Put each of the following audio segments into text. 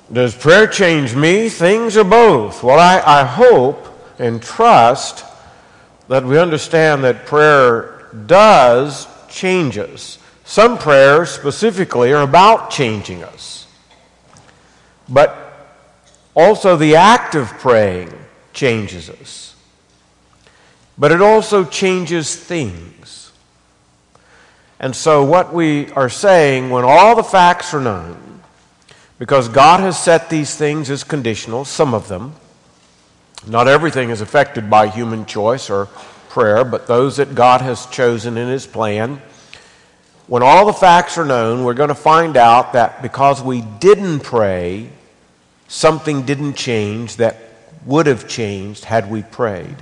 Does prayer change me? Things or both? Well, I hope and trust that we understand that prayer does change us. Some prayers specifically are about changing us. But also the act of praying changes us. But it also changes things. And so what we are saying, when all the facts are known, because God has set these things as conditional, some of them. Not everything is affected by human choice or prayer, but those that God has chosen in His plan. When all the facts are known, we're going to find out that because we didn't pray, something didn't change that would have changed had we prayed.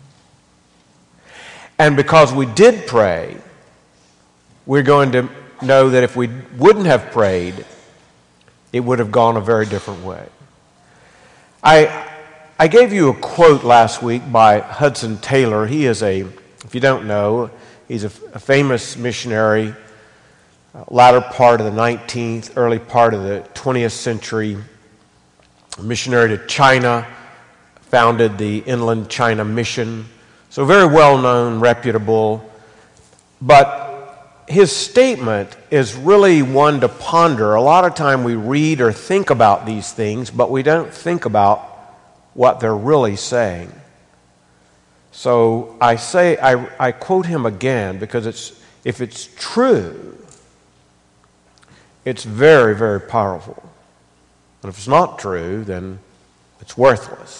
And because we did pray, we're going to know that if we wouldn't have prayed, it would have gone a very different way. I gave you a quote last week by Hudson Taylor. He is if you don't know, he's a famous missionary, latter part of the 19th, early part of the 20th century, missionary to China, founded the Inland China Mission. So very well-known, reputable, but his statement is really one to ponder. A lot of time we read or think about these things, but we don't think about what they're really saying. So I quote him again because if it's true, it's very, very powerful. And if it's not true, then it's worthless.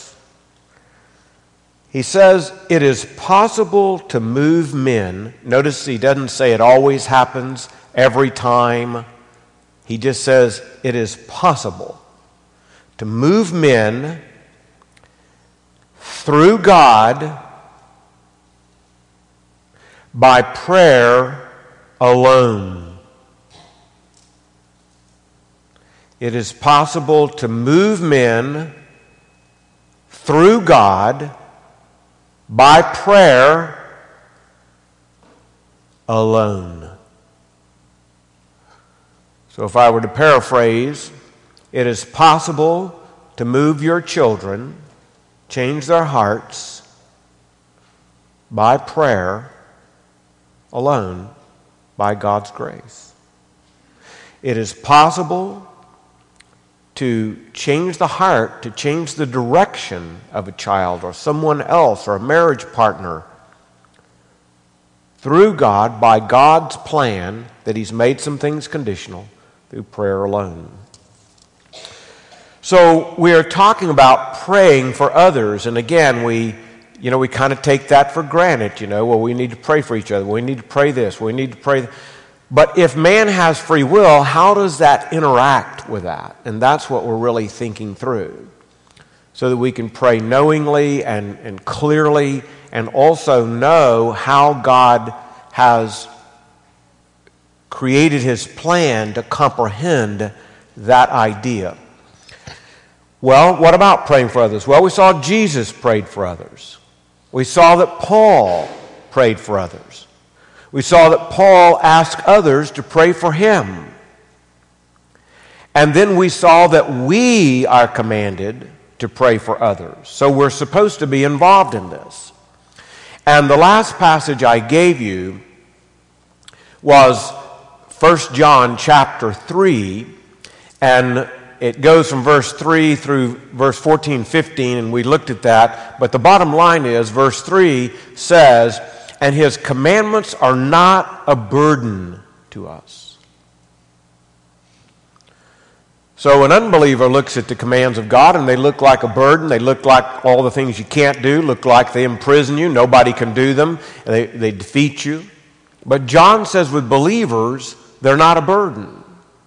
He says, it is possible to move men. Notice he doesn't say it always happens every time. He just says it is possible to move men through God by prayer alone. It is possible to move men through God by prayer alone. So if I were to paraphrase, it is possible to move your children, change their hearts by prayer alone, by God's grace. It is possible to change the heart, to change the direction of a child or someone else or a marriage partner through God, by God's plan that He's made some things conditional through prayer alone. So we are talking about praying for others, and again, we kind of take that for granted, well, we need to pray for each other, we need to pray this, we need to pray. But if man has free will, how does that interact with that? And that's what we're really thinking through, so that we can pray knowingly and clearly, and also know how God has created His plan to comprehend that idea. Well, what about praying for others? Well, we saw Jesus prayed for others. We saw that Paul prayed for others. We saw that Paul asked others to pray for him. And then we saw that we are commanded to pray for others. So we're supposed to be involved in this. And the last passage I gave you was 1 John chapter 3, and it goes from verse 3 through verse 14, 15, and we looked at that. But the bottom line is, verse 3 says, and His commandments are not a burden to us. So an unbeliever looks at the commands of God and they look like a burden. They look like all the things you can't do, look like they imprison you. Nobody can do them. They defeat you. But John says with believers, they're not a burden.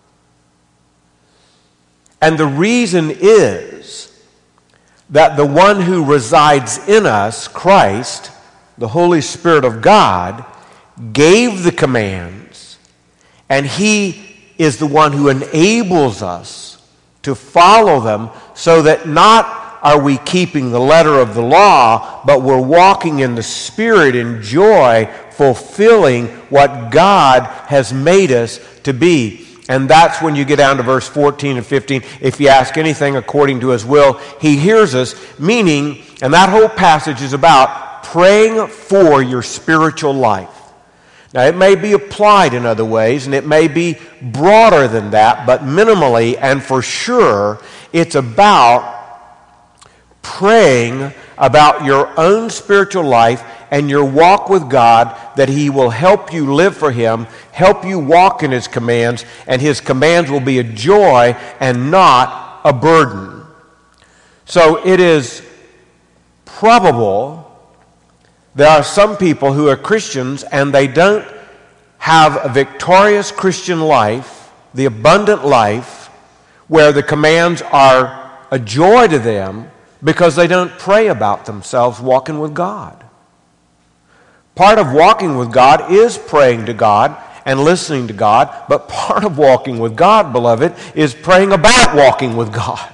And the reason is that the one who resides in us, Christ, the Holy Spirit of God, gave the commands, and He is the one who enables us to follow them, so that not are we keeping the letter of the law, but we're walking in the Spirit in joy, fulfilling what God has made us to be. And that's when you get down to verse 14 and 15. If you ask anything according to his will, he hears us. Meaning, and that whole passage is about praying for your spiritual life. Now, it may be applied in other ways, and it may be broader than that, but minimally and for sure, it's about praying about your own spiritual life and your walk with God, that he will help you live for him, help you walk in his commands, and his commands will be a joy and not a burden. So it is probable there are some people who are Christians and they don't have a victorious Christian life, the abundant life, where the commands are a joy to them because they don't pray about themselves walking with God. Part of walking with God is praying to God and listening to God, but part of walking with God, beloved, is praying about walking with God.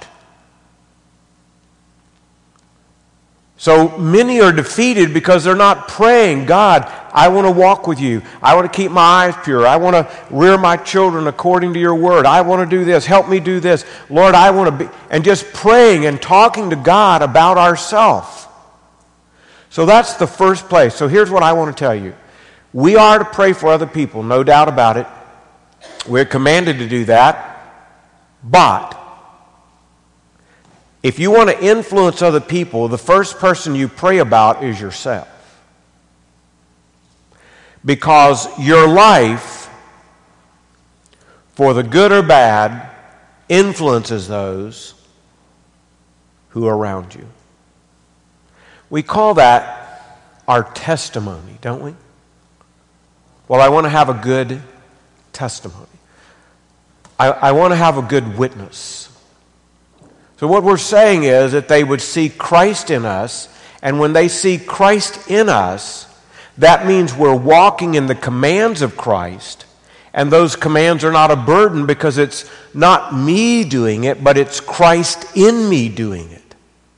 So many are defeated because they're not praying, God, I want to walk with you. I want to keep my eyes pure. I want to rear my children according to your word. I want to do this. Help me do this. Lord, I want to be... And just praying and talking to God about ourselves. So that's the first place. So here's what I want to tell you. We are to pray for other people, no doubt about it. We're commanded to do that. But if you want to influence other people, the first person you pray about is yourself. Because your life, for the good or bad, influences those who are around you. We call that our testimony, don't we? Well, I want to have a good testimony. I want to have a good witness. So what we're saying is that they would see Christ in us, and when they see Christ in us, that means we're walking in the commands of Christ, and those commands are not a burden because it's not me doing it, but it's Christ in me doing it.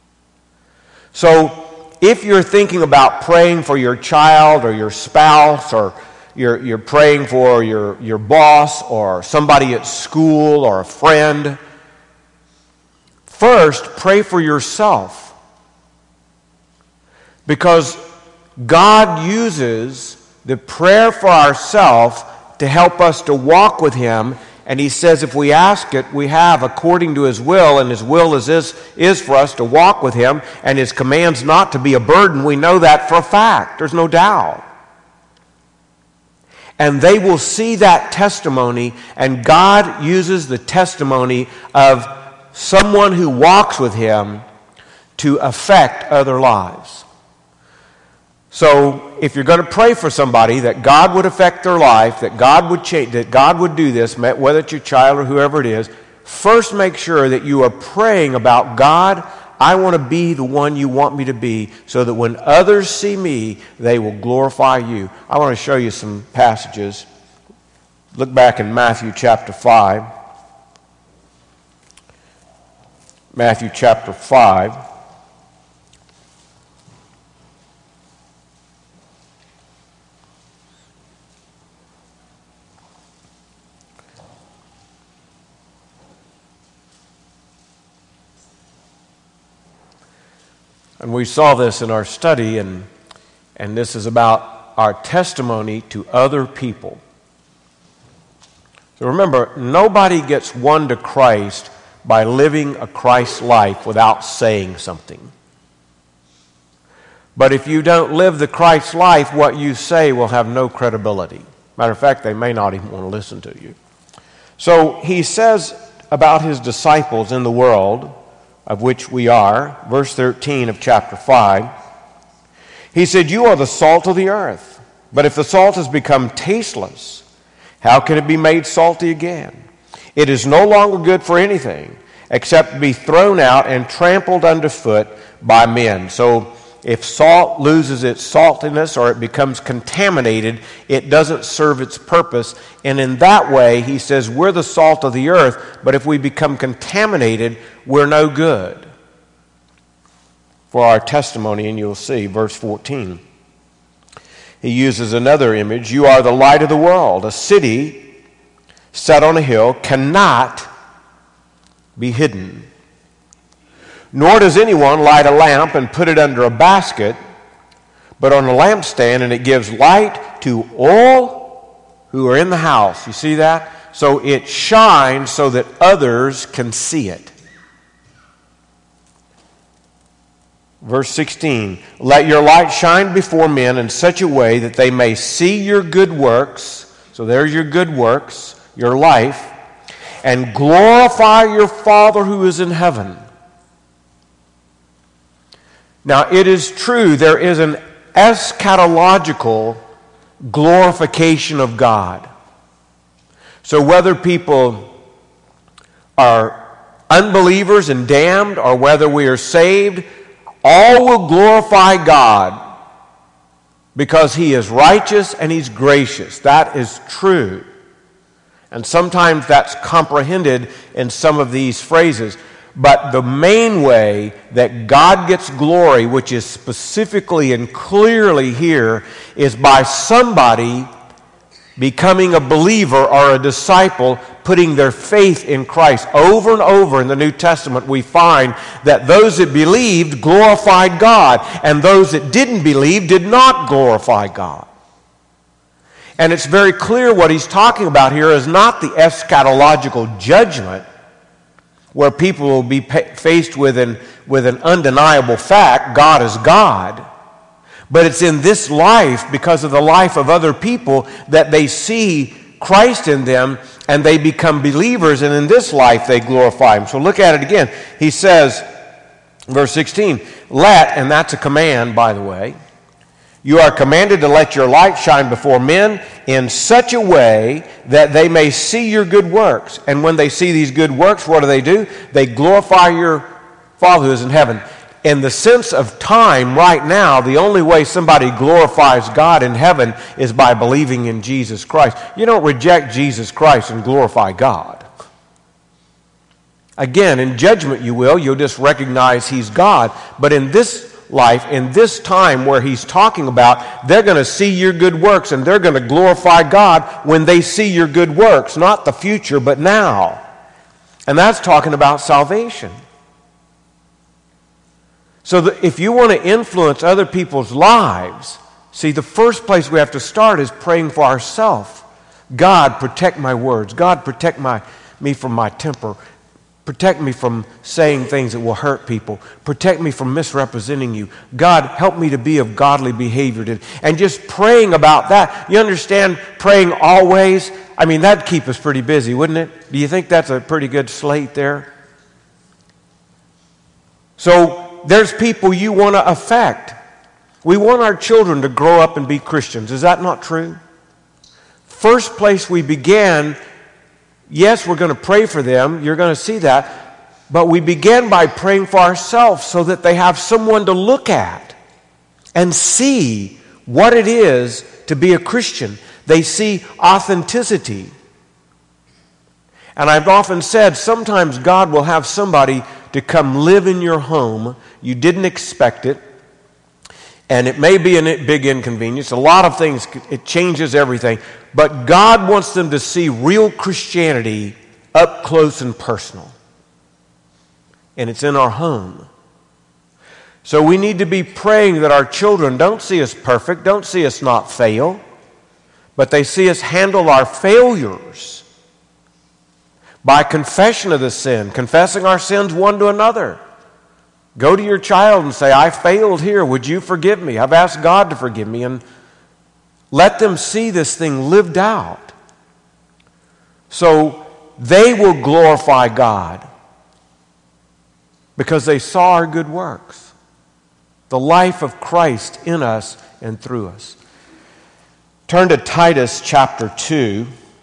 So if you're thinking about praying for your child or your spouse, or you're praying for your boss or somebody at school or a friend, first, pray for yourself. Because God uses the prayer for ourselves to help us to walk with him. And he says if we ask it, we have according to his will. And his will is for us to walk with him. And his commands not to be a burden. We know that for a fact. There's no doubt. And they will see that testimony. And God uses the testimony of someone who walks with him to affect other lives. So if you're going to pray for somebody that God would affect their life, that God would change, that God would do this, whether it's your child or whoever it is, first make sure that you are praying about, God, I want to be the one you want me to be, so that when others see me, they will glorify you. I want to show you some passages. Look back in Matthew chapter 5. Matthew chapter 5. And we saw this in our study, and this is about our testimony to other people. So remember, nobody gets won to Christ by living a Christ life without saying something. But if you don't live the Christ life, what you say will have no credibility. Matter of fact, they may not even want to listen to you. So he says about his disciples in the world, of which we are, verse 13 of chapter 5, he said, you are the salt of the earth. But if the salt has become tasteless, how can it be made salty again? It is no longer good for anything except to be thrown out and trampled underfoot by men. So if salt loses its saltiness or it becomes contaminated, it doesn't serve its purpose. And in that way, he says, we're the salt of the earth, but if we become contaminated, we're no good. For our testimony, and you'll see, verse 14. He uses another image. You are the light of the world. A city set on a hill cannot be hidden. Nor does anyone light a lamp and put it under a basket, but on a lampstand, and it gives light to all who are in the house. You see that? So it shines so that others can see it. Verse 16, let your light shine before men in such a way that they may see your good works. So there's your good works, your life, and glorify your Father who is in heaven. Now, it is true, there is an eschatological glorification of God. So whether people are unbelievers and damned, or whether we are saved, all will glorify God because He is righteous and He's gracious. That is true. And sometimes that's comprehended in some of these phrases. But the main way that God gets glory, which is specifically and clearly here, is by somebody becoming a believer or a disciple, putting their faith in Christ. Over and over in the New Testament, we find that those that believed glorified God, and those that didn't believe did not glorify God. And it's very clear what he's talking about here is not the eschatological judgment, where people will be faced with an undeniable fact, God is God. But it's in this life, because of the life of other people, that they see Christ in them and they become believers, and in this life they glorify Him. So look at it again. He says, verse 16, let, and that's a command, by the way, you are commanded to let your light shine before men in such a way that they may see your good works. And when they see these good works, what do? They glorify your Father who is in heaven. In the sense of time right now, the only way somebody glorifies God in heaven is by believing in Jesus Christ. You don't reject Jesus Christ and glorify God. Again, in judgment you will. You'll just recognize He's God. But in this life, in this time where he's talking about, they're going to see your good works and they're going to glorify God when they see your good works. Not the future, but now. And that's talking about salvation. So that if you want to influence other people's lives, see, the first place we have to start is praying for ourselves. God, protect my words. God, protect me from my temper. Protect me from saying things that will hurt people. Protect me from misrepresenting you. God, help me to be of godly behavior. And just praying about that. You understand, praying always? I mean, that'd keep us pretty busy, wouldn't it? Do you think that's a pretty good slate there? So there's people you want to affect. We want our children to grow up and be Christians. Is that not true? First place we began, yes, we're going to pray for them. You're going to see that. But we begin by praying for ourselves so that they have someone to look at and see what it is to be a Christian. They see authenticity. And I've often said, sometimes God will have somebody to come live in your home. You didn't expect it. And it may be a big inconvenience. A lot of things, it changes everything. But God wants them to see real Christianity up close and personal. And it's in our home. So we need to be praying that our children don't see us perfect, don't see us not fail, but they see us handle our failures by confession of the sin, confessing our sins one to another. Go to your child and say, I failed here. Would you forgive me? I've asked God to forgive me. And let them see this thing lived out. So they will glorify God because they saw our good works. The life of Christ in us and through us. Turn to Titus chapter 2.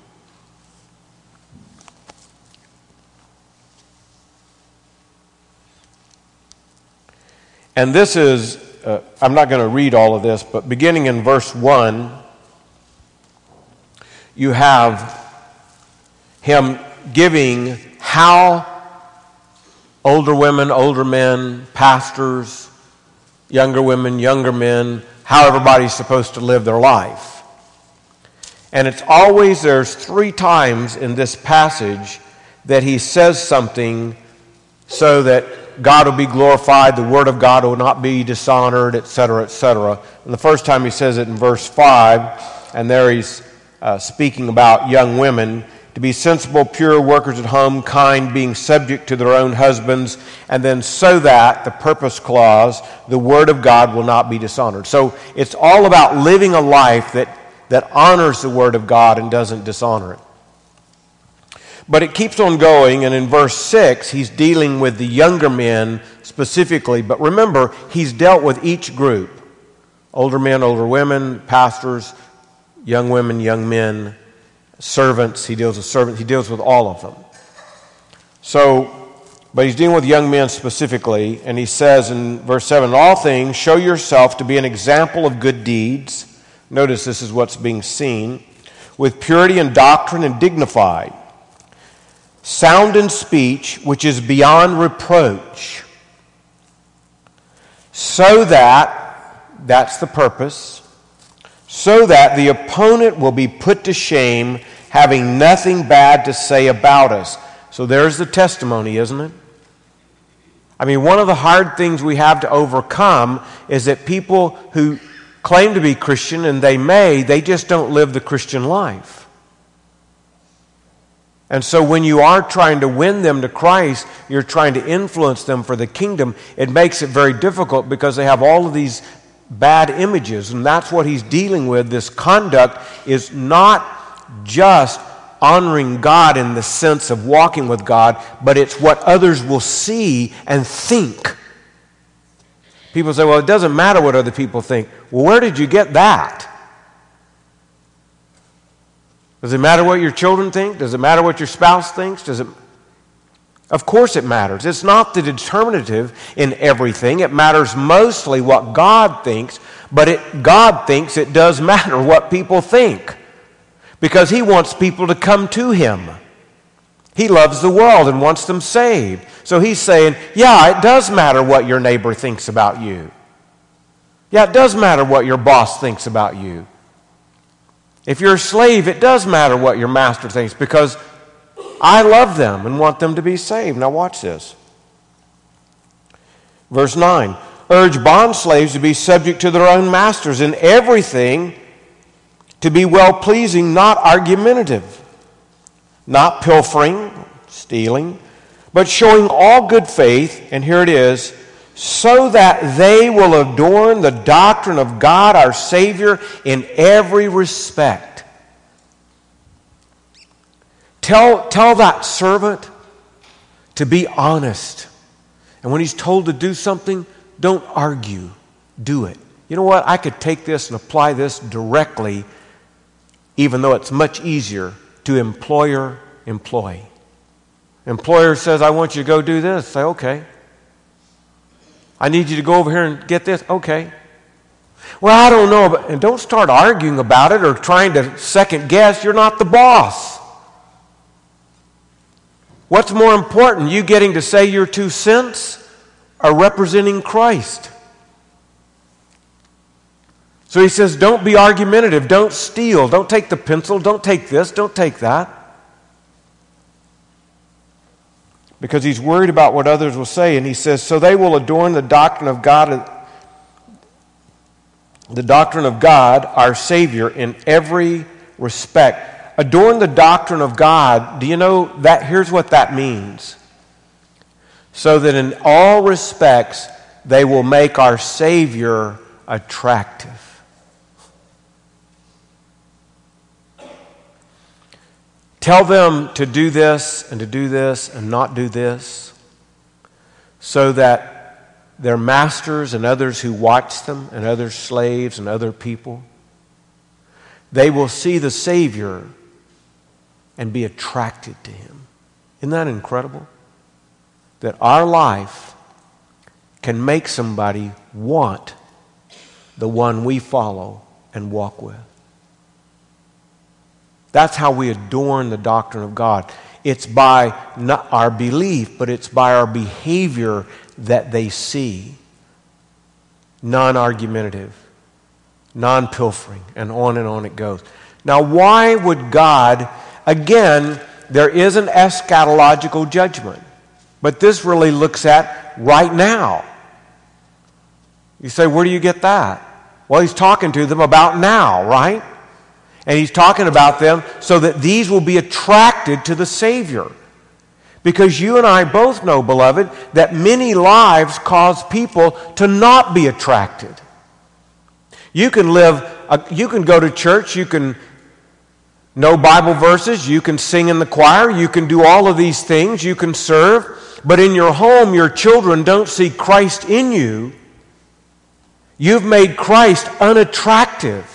And this is, I'm not going to read all of this, but beginning in verse 1, you have him giving how older women, older men, pastors, younger women, younger men, how everybody's supposed to live their life. And it's always, there's 3 times in this passage that he says something so that God will be glorified, the Word of God will not be dishonored, etc., etc. And the first time he says it in verse 5, and there he's speaking about young women, to be sensible, pure, workers at home, kind, being subject to their own husbands, and then so that, the purpose clause, the Word of God will not be dishonored. So it's all about living a life that honors the Word of God and doesn't dishonor it. But it keeps on going, and in verse 6, he's dealing with the younger men specifically. But remember, he's dealt with each group. Older men, older women, pastors, young women, young men, servants. He deals with servants. He deals with all of them. But he's dealing with young men specifically, and he says in verse 7, "In all things, show yourself to be an example of good deeds." Notice this is what's being seen. "With purity and doctrine and dignified. Sound in speech, which is beyond reproach, so that's the purpose, so that the opponent will be put to shame, having nothing bad to say about us." So there's the testimony, isn't it? I mean, one of the hard things we have to overcome is that people who claim to be Christian, and they just don't live the Christian life. And so when you are trying to win them to Christ, you're trying to influence them for the kingdom, it makes it very difficult because they have all of these bad images. And that's what he's dealing with. This conduct is not just honoring God in the sense of walking with God, but it's what others will see and think. People say, well, it doesn't matter what other people think. Well, where did you get that? Does it matter what your children think? Does it matter what your spouse thinks? Of course it matters. It's not the determinative in everything. It matters mostly what God thinks, but God thinks it does matter what people think because he wants people to come to him. He loves the world and wants them saved. So he's saying, yeah, it does matter what your neighbor thinks about you. Yeah, it does matter what your boss thinks about you. If you're a slave, it does matter what your master thinks because I love them and want them to be saved. Now watch this. Verse 9. "Urge bondslaves to be subject to their own masters in everything, to be well-pleasing, not argumentative, not pilfering," stealing, "but showing all good faith," and here it is, "so that they will adorn the doctrine of God our Savior in every respect." Tell that servant to be honest. And when he's told to do something, don't argue. Do it. You know what? I could take this and apply this directly, even though it's much easier to employer-employee. Employer says, I want you to go do this. Say, okay. I need you to go over here and get this. Okay. Well, I don't know. And don't start arguing about it or trying to second guess. You're not the boss. What's more important, you getting to say your 2 cents or representing Christ? So he says, don't be argumentative. Don't steal. Don't take the pencil. Don't take this. Don't take that. Because he's worried about what others will say. And he says, so they will adorn the doctrine of God, our Savior, in every respect. Adorn the doctrine of God. Do you know that? Here's what that means. So that in all respects, they will make our Savior attractive. Tell them to do this and to do this and not do this, so that their masters and others who watch them and other slaves and other people, they will see the Savior and be attracted to him. Isn't that incredible? That our life can make somebody want the one we follow and walk with. That's how we adorn the doctrine of God. It's by not our belief, but it's by our behavior that they see. Non-argumentative, non-pilfering, and on it goes. Now, why would God, again, there is an eschatological judgment, but this really looks at right now. You say, where do you get that? Well, he's talking to them about now, right? And he's talking about them so that these will be attracted to the Savior. Because you and I both know, beloved, that many lives cause people to not be attracted. You can you can go to church, you can know Bible verses, you can sing in the choir, you can do all of these things, you can serve, but in your home, your children don't see Christ in you. You've made Christ unattractive.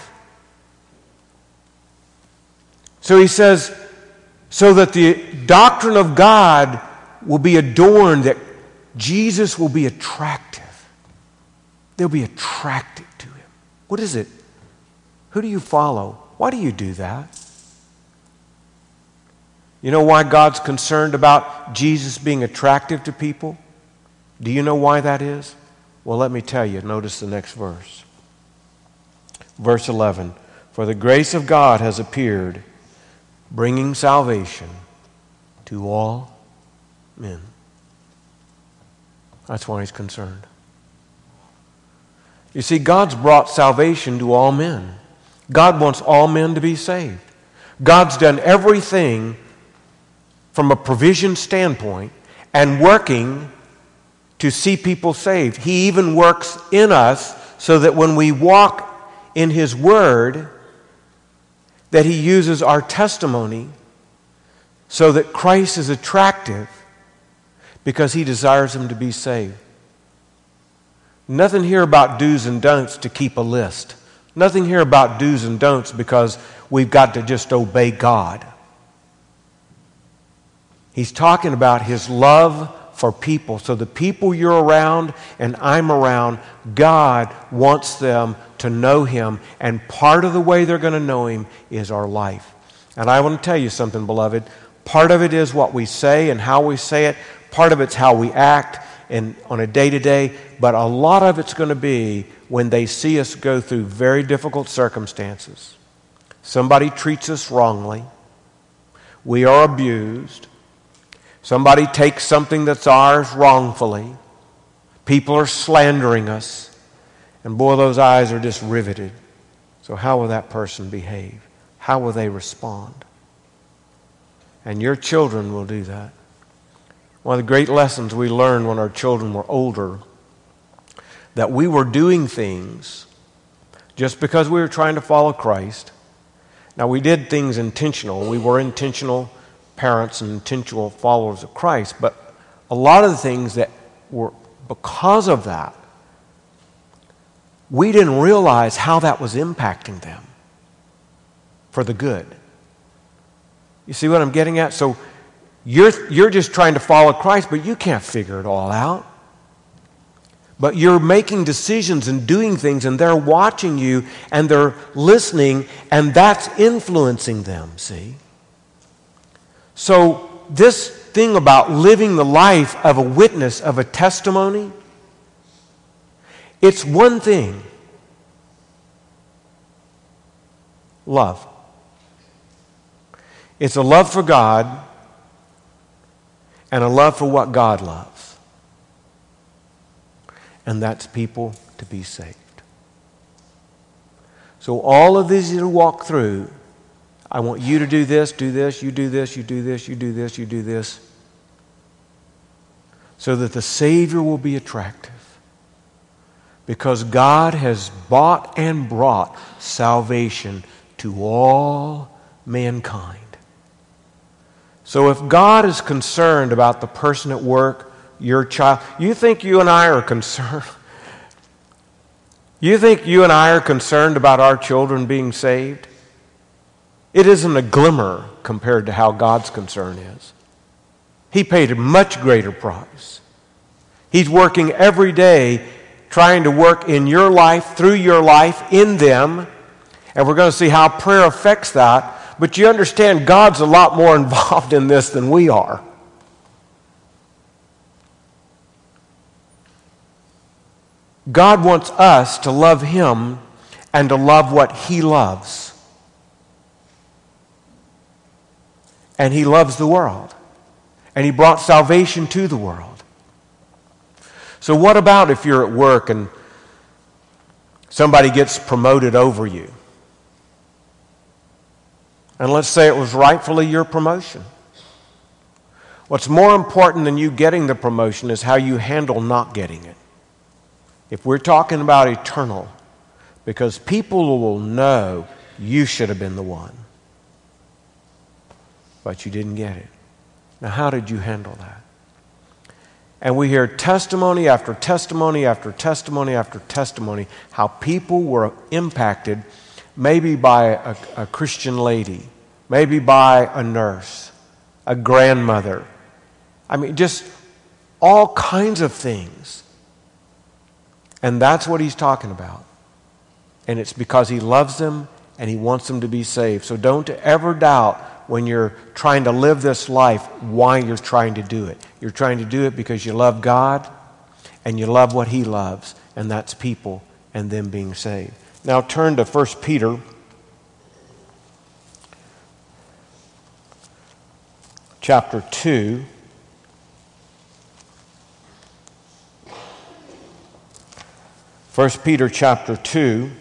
So he says, so that the doctrine of God will be adorned, that Jesus will be attractive. They'll be attracted to him. What is it? Who do you follow? Why do you do that? You know why God's concerned about Jesus being attractive to people? Do you know why that is? Well, let me tell you. Notice the next verse. Verse 11. For the grace of God has appeared, bringing salvation to all men. That's why he's concerned. You see, God's brought salvation to all men. God wants all men to be saved. God's done everything from a provision standpoint and working to see people saved. He even works in us so that when we walk in his word, that he uses our testimony so that Christ is attractive because he desires them to be saved. Nothing here about do's and don'ts to keep a list. Nothing here about do's and don'ts because we've got to just obey God. He's talking about his love for people. So the people you're around and I'm around, God wants them to know him. And part of the way they're going to know him is our life. And I want to tell you something, beloved. Part of it is what we say and how we say it. Part of it's how we act and on a day-to-day. But a lot of it's going to be when they see us go through very difficult circumstances. Somebody treats us wrongly. We are abused. Somebody takes something that's ours wrongfully. People are slandering us. And boy, those eyes are just riveted. So how will that person behave? How will they respond? And your children will do that. One of the great lessons we learned when our children were older, that we were doing things just because we were trying to follow Christ. Now, we did things intentional. We were intentional parents and intentional followers of Christ. But a lot of the things that were because of that, we didn't realize how that was impacting them for the good. You see what I'm getting at? So you're just trying to follow Christ, but you can't figure it all out. But you're making decisions and doing things, and they're watching you, and they're listening, and that's influencing them, see? So this thing about living the life of a witness, of a testimony, it's one thing. Love. It's a love for God and a love for what God loves. And that's people to be saved. So all of these you walk through, I want you to do this, you do this, you do this, you do this, you do this, so that the Savior will be attractive. Because God has bought and brought salvation to all mankind. So if God is concerned about the person at work, your child, you think you and I are concerned? You think you and I are concerned about our children being saved? It isn't a glimmer compared to how God's concern is. He paid a much greater price. He's working every day trying to work in your life, through your life, in them. And we're going to see how prayer affects that. But you understand God's a lot more involved in this than we are. God wants us to love Him and to love what He loves. and he loves the world. And he brought salvation to the world. So what about if you're at work and somebody gets promoted over you? And let's say it was rightfully your promotion. What's more important than you getting the promotion is how you handle not getting it. If we're talking about eternal, because people will know you should have been the one, but you didn't get it. Now, how did you handle that? And we hear testimony after testimony after testimony after testimony how people were impacted maybe by a Christian lady, maybe by a nurse, a grandmother. I mean, just all kinds of things. And that's what he's talking about. And it's because he loves them and he wants them to be saved. So don't ever doubt when you're trying to live this life why you're trying to do it. You're trying to do it because you love God and you love what he loves, and that's people and them being saved. Now turn to 1 Peter chapter 2. 1 Peter chapter 2.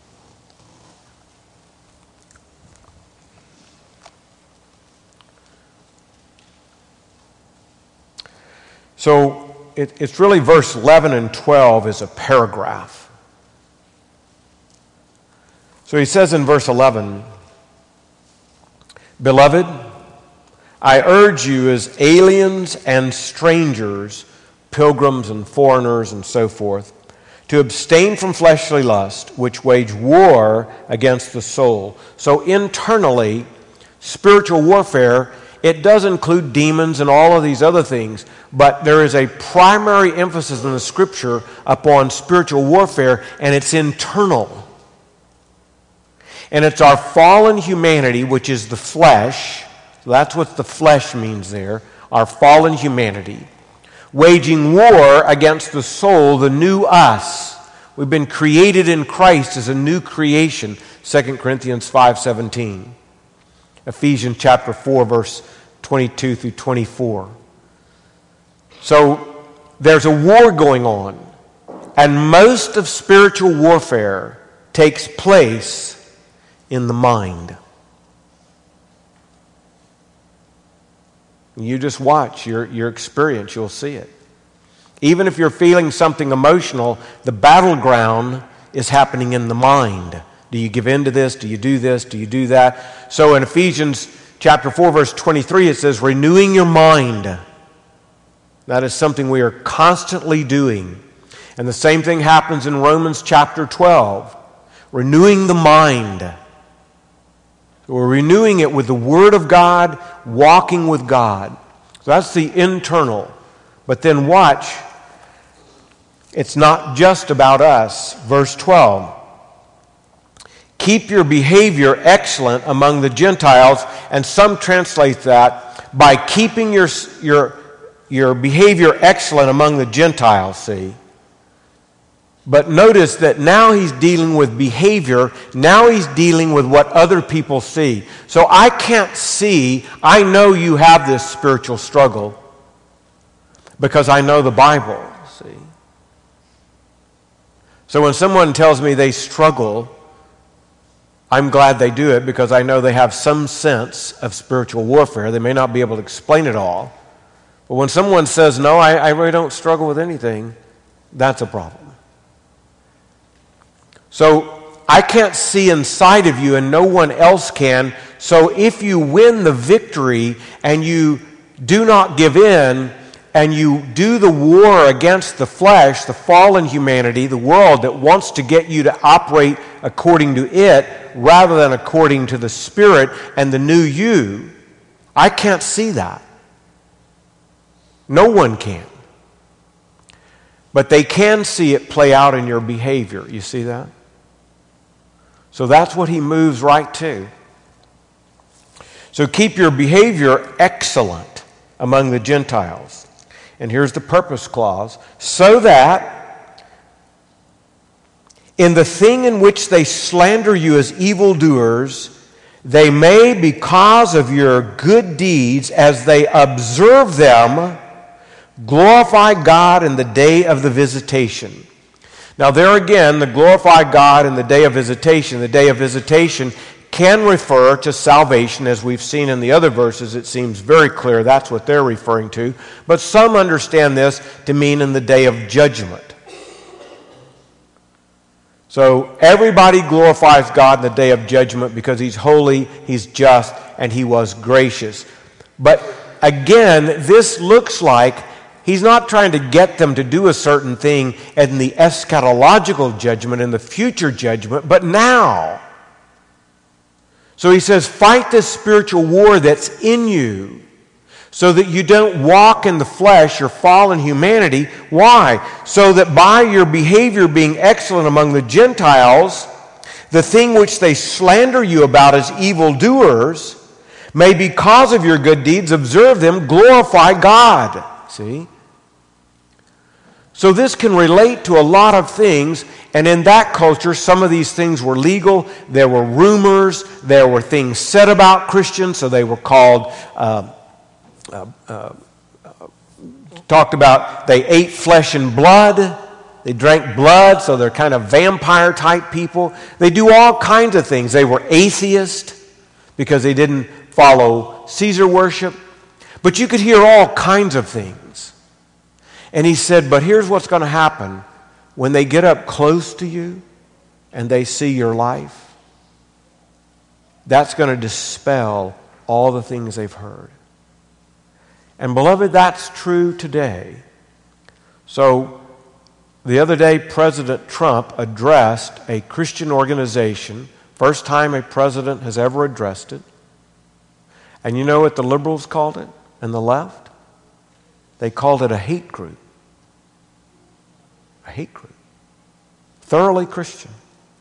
So it's really verse 11 and 12 is a paragraph. So he says in verse 11, "Beloved, I urge you as aliens and strangers, pilgrims and foreigners and so forth, to abstain from fleshly lust, which wage war against the soul." So internally, spiritual warfare, it does include demons and all of these other things, but there is a primary emphasis in the Scripture upon spiritual warfare, and it's internal. And it's our fallen humanity, which is the flesh. So that's what the flesh means there, our fallen humanity, waging war against the soul, the new us. We've been created in Christ as a new creation, 2 Corinthians 5:17. Ephesians chapter 4, verse 22 through 24. So there's a war going on, and most of spiritual warfare takes place in the mind. You just watch your experience, you'll see it. Even if you're feeling something emotional, the battleground is happening in the mind. Do you give in to this? Do you do this? Do you do that? So in Ephesians chapter 4, verse 23, it says, renewing your mind. That is something we are constantly doing. And the same thing happens in Romans chapter 12. Renewing the mind. So we're renewing it with the Word of God, walking with God. So that's the internal. But then watch, it's not just about us. Verse 12. Keep your behavior excellent among the Gentiles, and some translate that by keeping your behavior excellent among the Gentiles, see. But notice that now he's dealing with behavior, now he's dealing with what other people see. So I can't see, I know you have this spiritual struggle because I know the Bible, see. So when someone tells me they struggle, I'm glad they do it because I know they have some sense of spiritual warfare. They may not be able to explain it all. But when someone says, no, I really don't struggle with anything, that's a problem. So I can't see inside of you and no one else can. So if you win the victory and you do not give in and you do the war against the flesh, the fallen humanity, the world that wants to get you to operate according to it rather than according to the Spirit and the new you, I can't see that. No one can. But they can see it play out in your behavior. You see that? So that's what he moves right to. So keep your behavior excellent among the Gentiles. And here's the purpose clause. So that in the thing in which they slander you as evildoers, they may, because of your good deeds, as they observe them, glorify God in the day of the visitation. Now there again, the glorify God in the day of visitation can refer to salvation. As we've seen in the other verses, it seems very clear that's what they're referring to. But some understand this to mean in the day of judgment. So everybody glorifies God in the day of judgment because He's holy, He's just, and He was gracious. But again, this looks like He's not trying to get them to do a certain thing in the eschatological judgment, in the future judgment, but now. So He says, fight this spiritual war that's in you so that you don't walk in the flesh or fallen humanity. Why? So that by your behavior being excellent among the Gentiles, the thing which they slander you about as evildoers may, because of your good deeds, observe them, glorify God. See? So this can relate to a lot of things, and in that culture, some of these things were legal. There were rumors, there were things said about Christians, so they were called, talked about, they ate flesh and blood, they drank blood, so they're kind of vampire-type people. They do all kinds of things. They were atheist because they didn't follow Caesar worship. But you could hear all kinds of things. And He said, but here's what's going to happen when they get up close to you and they see your life. That's going to dispel all the things they've heard. And beloved, that's true today. So the other day, President Trump addressed a Christian organization. First time a president has ever addressed it. And you know what the liberals called it and the left? They called it a hate group. A hate group. Thoroughly Christian.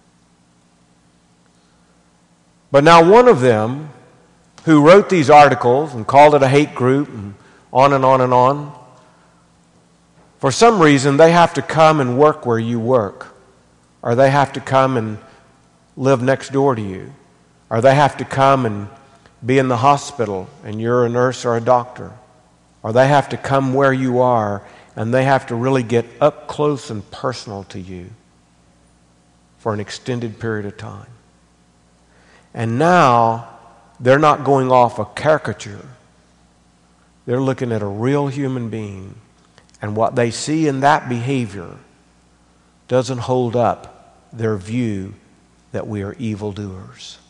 But now one of them, who wrote these articles and called it a hate group and on and on and on, for some reason they have to come and work where you work, or they have to come and live next door to you, or they have to come and be in the hospital and you're a nurse or a doctor, or they have to come where you are and they have to really get up close and personal to you for an extended period of time. And now they're not going off a caricature. They're looking at a real human being, and what they see in that behavior doesn't hold up their view that we are evildoers.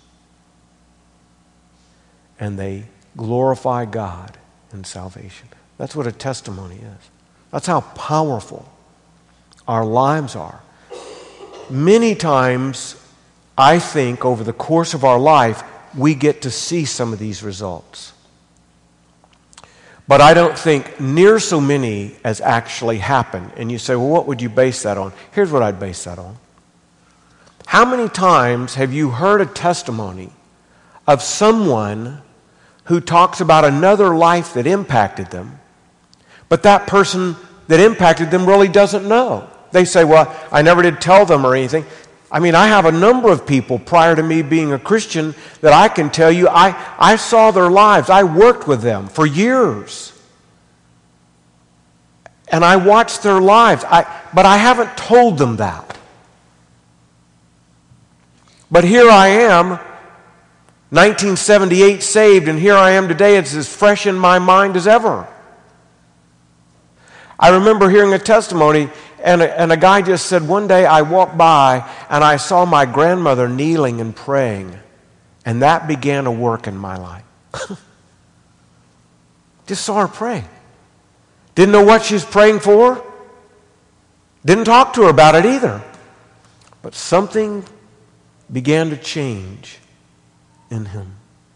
And they glorify God in salvation. That's what a testimony is. That's how powerful our lives are. Many times, I think, over the course of our life, we get to see some of these results. But I don't think near so many as actually happen. And you say, well, what would you base that on? Here's what I'd base that on. How many times have you heard a testimony of someone who talks about another life that impacted them, but that person that impacted them really doesn't know? They say, well, I never did tell them or anything. I mean, I have a number of people prior to me being a Christian that I can tell you I saw their lives. I worked with them for years. And I watched their lives. But I haven't told them that. But here I am, 1978 saved, and here I am today. It's as fresh in my mind as ever. I remember hearing a testimony, and a guy just said, one day I walked by and I saw my grandmother kneeling and praying, and that began to work in my life. Just saw her pray. Didn't know what she was praying for. Didn't talk to her about it either. But something began to change in him.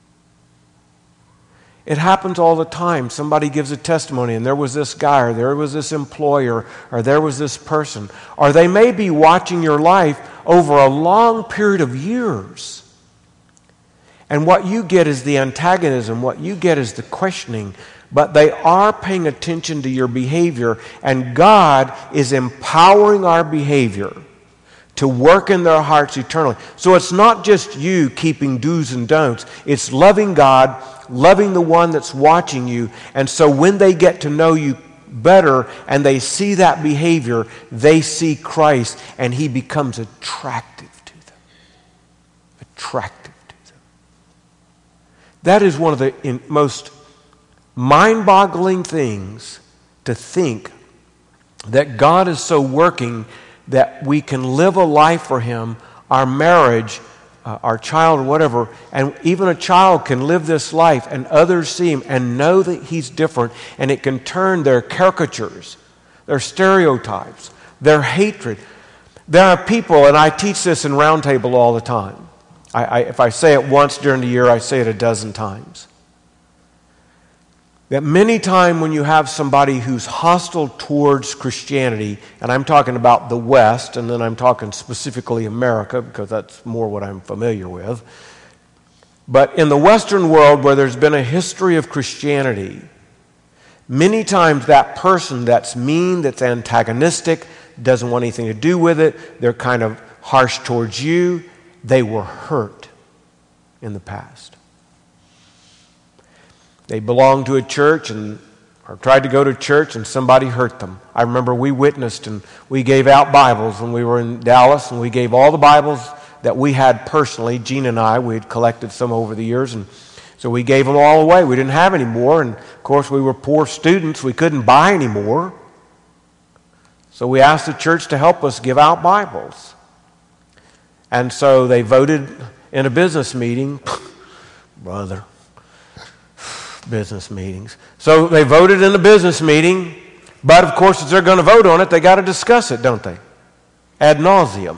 It happens all the time. Somebody gives a testimony, and there was this guy, or there was this employer, or there was this person. Or they may be watching your life over a long period of years. And what you get is the antagonism. What you get is the questioning. But they are paying attention to your behavior, and God is empowering our behavior to work in their hearts eternally. So it's not just you keeping do's and don'ts. It's loving God, loving the one that's watching you. And so when they get to know you better and they see that behavior, they see Christ and he becomes attractive to them. Attractive to them. That is one of the most mind-boggling things, to think that God is so working that we can live a life for him, our marriage, our child, or whatever, and even a child can live this life and others see him and know that he's different, and it can turn their caricatures, their stereotypes, their hatred. There are people, and I teach this in Roundtable all the time. If I say it once during the year, I say it a dozen times. That many times when you have somebody who's hostile towards Christianity, and I'm talking about the West, and then I'm talking specifically America, because that's more what I'm familiar with. But in the Western world, where there's been a history of Christianity, many times that person that's mean, that's antagonistic, doesn't want anything to do with it, they're kind of harsh towards you, they were hurt in the past. They belonged to a church or tried to go to church and somebody hurt them. I remember we witnessed and we gave out Bibles when we were in Dallas, and we gave all the Bibles that we had personally. Gene and I, we had collected some over the years, and so we gave them all away. We didn't have any more, and of course we were poor students. We couldn't buy any more. So we asked the church to help us give out Bibles. And so they voted in a business meeting. Brother. Business meetings. So they voted in the business meeting, but of course, if they're going to vote on it, they got to discuss it, don't they? Ad nauseum.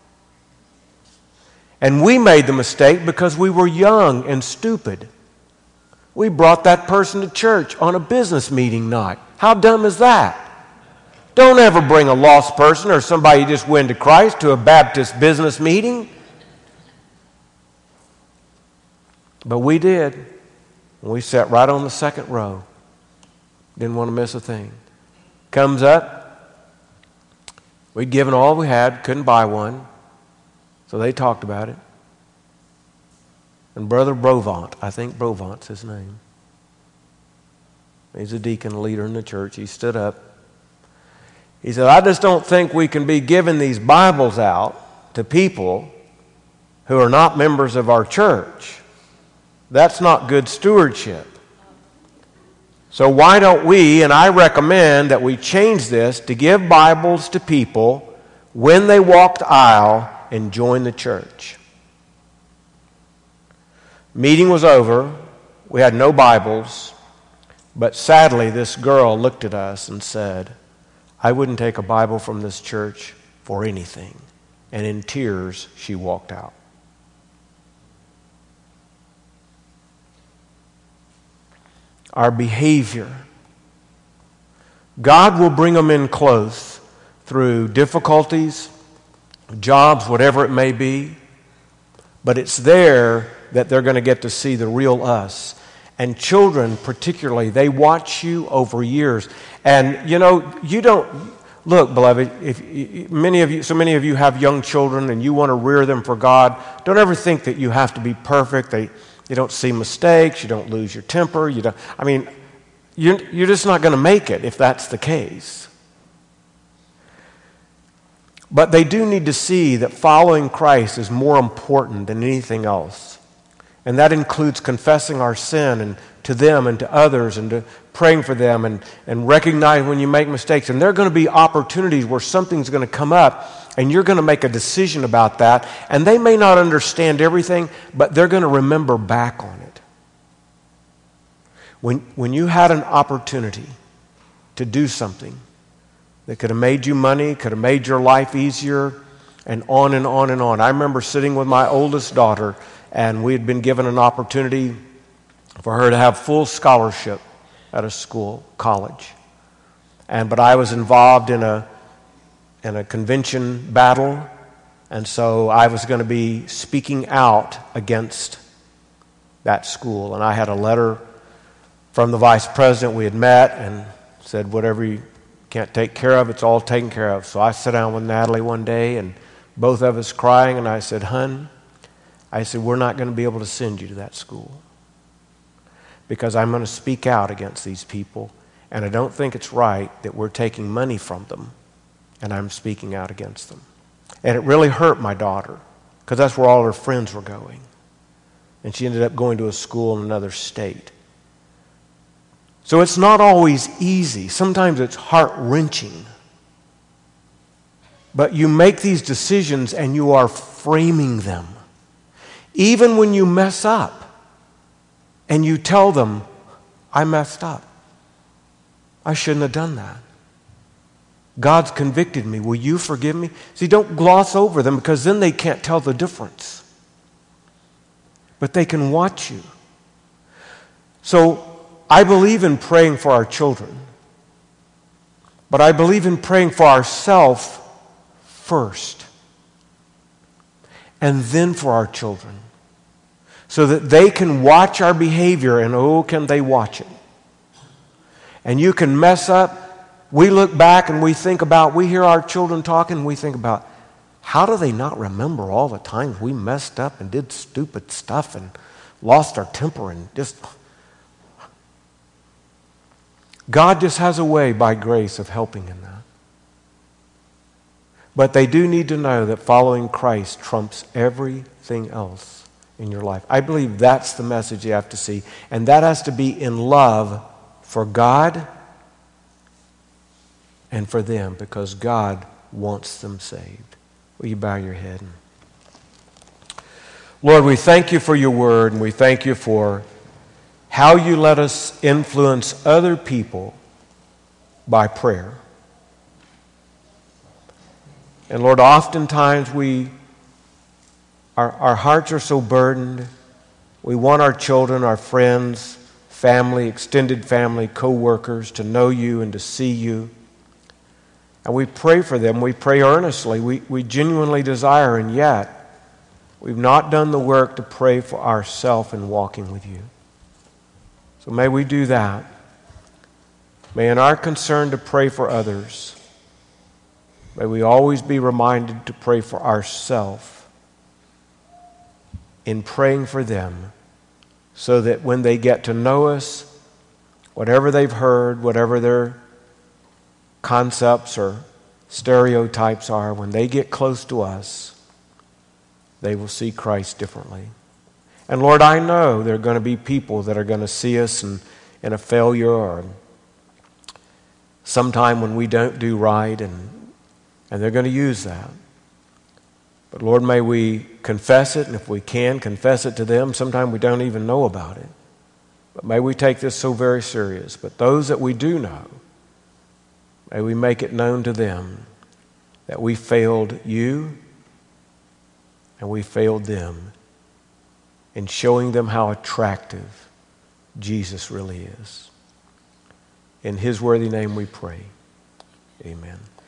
And we made the mistake because we were young and stupid. We brought that person to church on a business meeting night. How dumb is that? Don't ever bring a lost person or somebody you just went to Christ to a Baptist business meeting. But we did. We sat right on the second row. Didn't want to miss a thing. Comes up. We'd given all we had. Couldn't buy one. So they talked about it. And Brother Brovant, I think Brovant's his name. He's a deacon leader in the church. He stood up. He said, I just don't think we can be giving these Bibles out to people who are not members of our church. That's not good stewardship. So why don't we, and I recommend that we change this to give Bibles to people when they walk the aisle and join the church. Meeting was over. We had no Bibles. But sadly, this girl looked at us and said, I wouldn't take a Bible from this church for anything. And in tears, she walked out. Our behavior. God will bring them in close through difficulties, jobs, whatever it may be. But it's there that they're going to get to see the real us. And children particularly, they watch you over years. And you don't, look, beloved, if many of you have young children and you want to rear them for God, don't ever think that you have to be perfect. You don't see mistakes. You don't lose your temper. You're just not going to make it if that's the case. But they do need to see that following Christ is more important than anything else. And that includes confessing our sin and to them and to others and to praying for them and recognize when you make mistakes. And there are going to be opportunities where something's going to come up and you're going to make a decision about that. And they may not understand everything, but they're going to remember back on it. When you had an opportunity to do something that could have made you money, could have made your life easier, and on and on and on. I remember sitting with my oldest daughter, and we had been given an opportunity for her to have full scholarship at a school, college. But I was involved in a convention battle, and so I was going to be speaking out against that school. And I had a letter from the vice president. We had met and said, whatever you can't take care of, it's all taken care of. So I sat down with Natalie one day, and both of us crying, and I said, "Hun," I said, "we're not going to be able to send you to that school because I'm going to speak out against these people, and I don't think it's right that we're taking money from them, and I'm speaking out against them." And it really hurt my daughter because that's where all her friends were going. And she ended up going to a school in another state. So it's not always easy. Sometimes it's heart-wrenching. But you make these decisions and you are framing them. Even when you mess up and you tell them, "I messed up. I shouldn't have done that. God's convicted me. Will you forgive me?" See, don't gloss over them because then they can't tell the difference. But they can watch you. So I believe in praying for our children. But I believe in praying for ourselves first. And then for our children. So that they can watch our behavior, and oh, can they watch it. And you can mess up. We look back and we hear our children talking, and we think about, how do they not remember all the times we messed up and did stupid stuff and lost our temper and just... God just has a way by grace of helping in that. But they do need to know that following Christ trumps everything else in your life. I believe that's the message you have to see. And that has to be in love for God and for them, because God wants them saved. Will you bow your head? Lord, we thank you for your word, and we thank you for how you let us influence other people by prayer. And Lord, oftentimes our hearts are so burdened. We want our children, our friends, family, extended family, co-workers to know you and to see you. And we pray for them. We pray earnestly. We genuinely desire, and yet we've not done the work to pray for ourselves in walking with you. So may we do that. May in our concern to pray for others, may we always be reminded to pray for ourselves in praying for them, so that when they get to know us, whatever they've heard, whatever their concepts or stereotypes are, when they get close to us, they will see Christ differently. And Lord, I know there are going to be people that are going to see us in a failure or sometime when we don't do right, and they're going to use that. But Lord, may we confess it, and if we can, confess it to them. Sometimes we don't even know about it. But may we take this so very serious. But those that we do know, may we make it known to them that we failed you and we failed them in showing them how attractive Jesus really is. In his worthy name we pray. Amen.